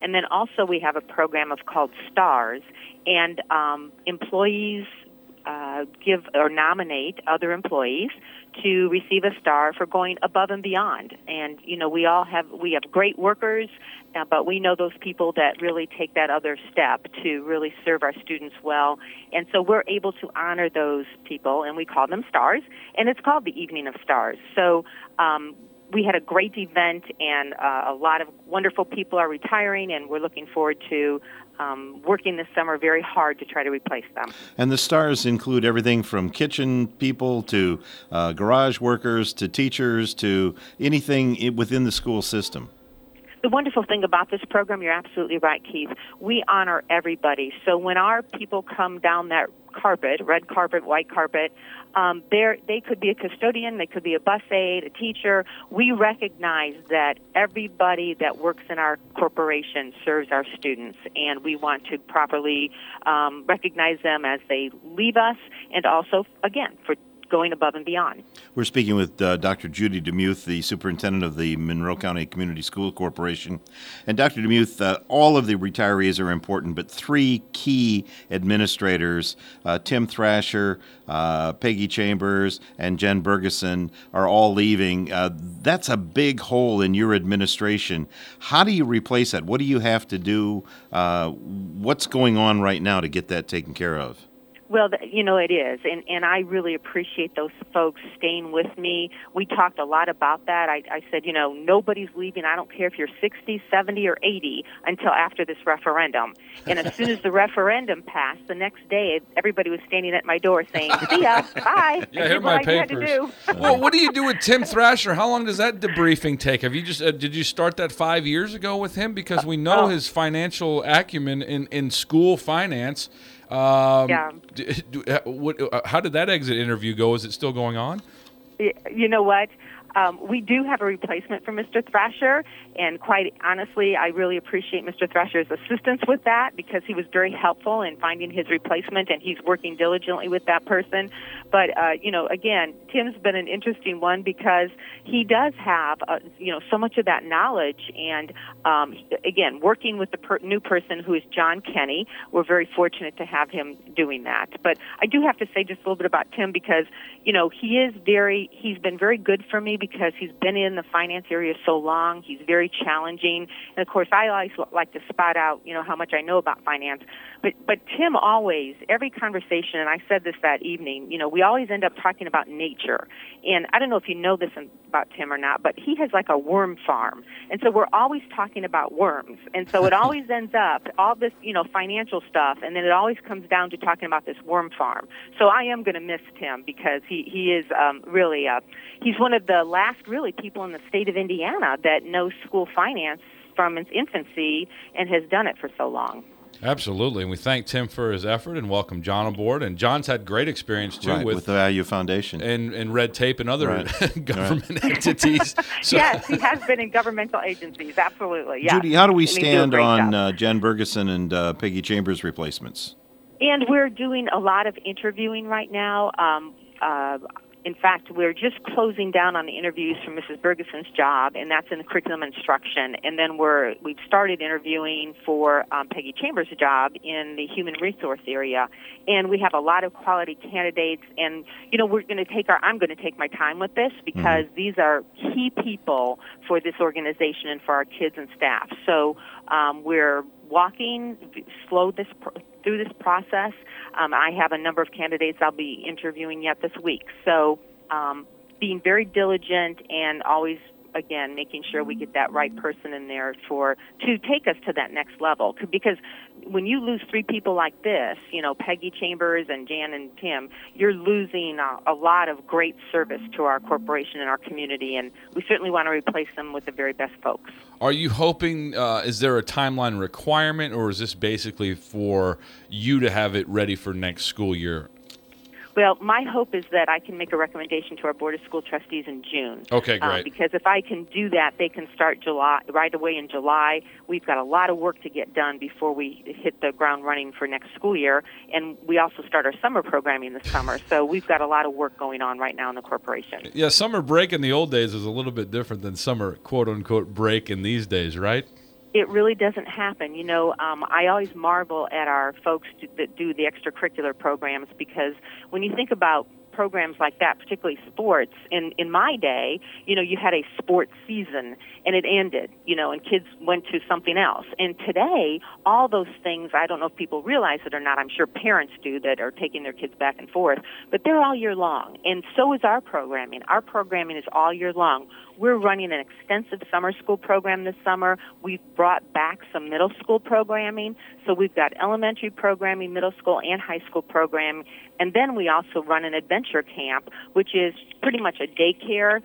And then also we have a program called STARS, and employees give or nominate other employees to receive a star for going above and beyond. And we have great workers, but we know those people that really take that other step to really serve our students well. And so we're able to honor those people, and we call them stars, and it's called the Evening of Stars. So we had a great event, and a lot of wonderful people are retiring, and we're looking forward to working this summer very hard to try to replace them. And the stars include everything from kitchen people to garage workers to teachers to anything within the school system. The wonderful thing about this program, you're absolutely right, Keith, we honor everybody. So when our people come down that carpet, red carpet, white carpet, they could be a custodian, they could be a bus aide, a teacher. We recognize that everybody that works in our corporation serves our students, and we want to properly recognize them as they leave us, and also, again, for going above and beyond. We're speaking with Dr. Judy DeMuth, the superintendent of the Monroe County Community School Corporation. And Dr. DeMuth, all of the retirees are important, but three key administrators, Tim Thrasher, Peggy Chambers, and Jen Bergeson, are all leaving. That's a big hole in your administration. How do you replace that? What do you have to do? What's going on right now to get that taken care of? Well, it is, and I really appreciate those folks staying with me. We talked a lot about that. I said, nobody's leaving. I don't care if you're 60, 70, or 80 until after this referendum. And as soon as the referendum passed, the next day, everybody was standing at my door saying, see ya, bye. Yeah, here are my papers. Well, what do you do with Tim Thrasher? How long does that debriefing take? Have you did you start that 5 years ago with him? Because we know his financial acumen in school finance. Yeah. How did that exit interview go? Is it still going on? You know what? We do have a replacement for Mr. Thrasher, and quite honestly, I really appreciate Mr. Thrasher's assistance with that because he was very helpful in finding his replacement, and he's working diligently with that person. But, again, Tim's been an interesting one because he does have, so much of that knowledge. And, again, working with the new person who is John Kenny, we're very fortunate to have him doing that. But I do have to say just a little bit about Tim because, he's been very good for me because he's been in the finance area so long. He's very challenging. And, of course, I always like to spot out, how much I know about finance. But Tim always, every conversation, and I said this that evening, we always end up talking about nature. And I don't know if you know this about Tim or not, but he has like a worm farm. And so we're always talking about worms. And so it always ends up, all this, financial stuff, and then it always comes down to talking about this worm farm. So I am going to miss Tim because he is really, he's one of the last really people in the state of Indiana that knows school finance from its infancy and has done it for so long. Absolutely, and we thank Tim for his effort and welcome John aboard. And John's had great experience, too, with the Value Foundation. And red tape and other government entities. So. Yes, he has been in governmental agencies, absolutely. Yeah. Judy, how do we stand on Jen Bergeson and Peggy Chambers replacements? And we're doing a lot of interviewing right now. In fact, we're just closing down on the interviews for Mrs. Bergeson's job, and that's in the curriculum instruction. And then we've started interviewing for Peggy Chambers' job in the human resource area. And we have a lot of quality candidates. And I'm going to take my time with this because these are key people for this organization and for our kids and staff. So we're walking through this process. I have a number of candidates I'll be interviewing yet this week. So being very diligent and always, again, making sure we get that right person in there to take us to that next level. Because when you lose three people like this, Peggy Chambers and Jan and Tim, you're losing a lot of great service to our corporation and our community, and we certainly want to replace them with the very best folks. Are you hoping, is there a timeline requirement, or is this basically for you to have it ready for next school year? Well, my hope is that I can make a recommendation to our Board of School Trustees in June. Okay, great. Because if I can do that, they can start right away in July. We've got a lot of work to get done before we hit the ground running for next school year. And we also start our summer programming this summer. So we've got a lot of work going on right now in the corporation. Yeah, summer break in the old days is a little bit different than summer, quote-unquote, break in these days, right? It really doesn't happen. I always marvel at our folks that do the extracurricular programs, because when you think about programs like that, particularly sports, in my day, you had a sports season and it ended, and kids went to something else. And today, all those things, I don't know if people realize it or not, I'm sure parents do that are taking their kids back and forth, but they're all year long. And so is our programming. Our programming is all year long. We're running an extensive summer school program this summer. We've brought back some middle school programming. So we've got elementary programming, middle school, and high school programming. And then we also run an adventure camp, which is pretty much a daycare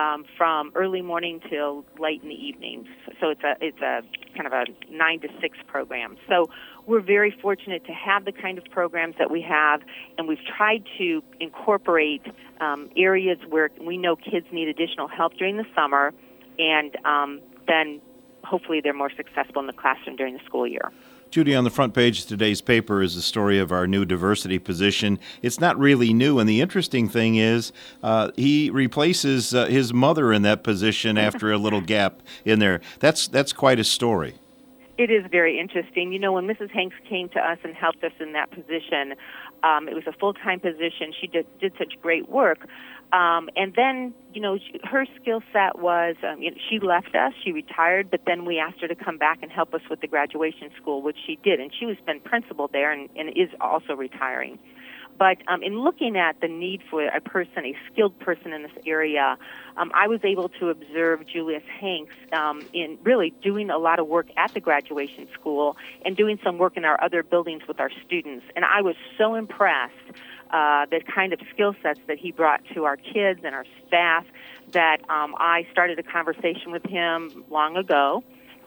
from early morning till late in the evening. So it's a kind of a 9 to 6 program. So we're very fortunate to have the kind of programs that we have, and we've tried to incorporate areas where we know kids need additional help during the summer, and then hopefully they're more successful in the classroom during the school year. Judy, on the front page of today's paper is the story of our new diversity position. It's not really new, and the interesting thing is he replaces his mother in that position after a little gap in there. That's quite a story. It is very interesting. When Mrs. Hanks came to us and helped us in that position, it was a full-time position. She did such great work. And then, her skill set was, she left us, she retired, but then we asked her to come back and help us with the graduation school, which she did. And she was been principal there and is also retiring. But in looking at the need for a skilled person in this area, I was able to observe Julius Hanks in really doing a lot of work at the graduation school and doing some work in our other buildings with our students. And I was so impressed the kind of skill sets that he brought to our kids and our staff that I started a conversation with him long ago.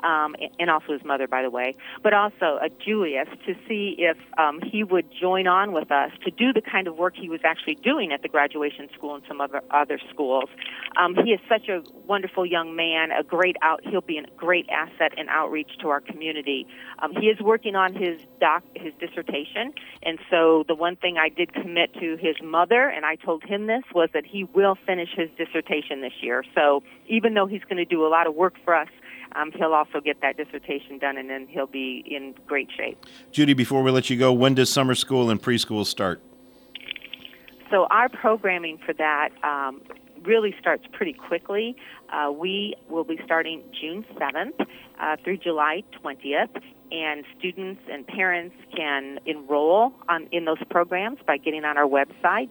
And also his mother, by the way, but also Julius, to see if he would join on with us to do the kind of work he was actually doing at the graduation school and some other schools. He is such a wonderful young man, he'll be a great asset and outreach to our community. He is working on his dissertation, and so the one thing I did commit to his mother, and I told him this, was that he will finish his dissertation this year. So even though he's going to do a lot of work for us, he'll also get that dissertation done, and then he'll be in great shape. Judy, before we let you go, when does summer school and preschool start? So our programming for that really starts pretty quickly. We will be starting June 7th through July 20th, and students and parents can enroll in those programs by getting on our website,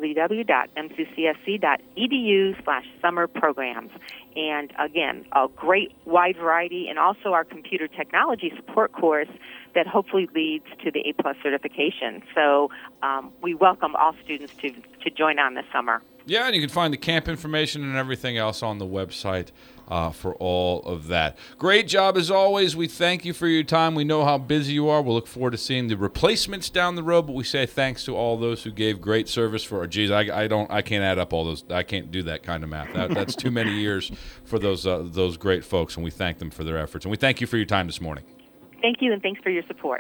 www.mccsc.edu/summer programs. And again, a great wide variety, and also our computer technology support course that hopefully leads to the A+ certification. So we welcome all students to join on this summer. Yeah, and you can find the camp information and everything else on the website for all of that. Great job as always. We thank you for your time. We know how busy you are. We'll look forward to seeing the replacements down the road, but we say thanks to all those who gave great service for. Geez, I can't add up all those. I can't do that kind of math. That's too many years for those great folks, and we thank them for their efforts. And we thank you for your time this morning. Thank you, and thanks for your support.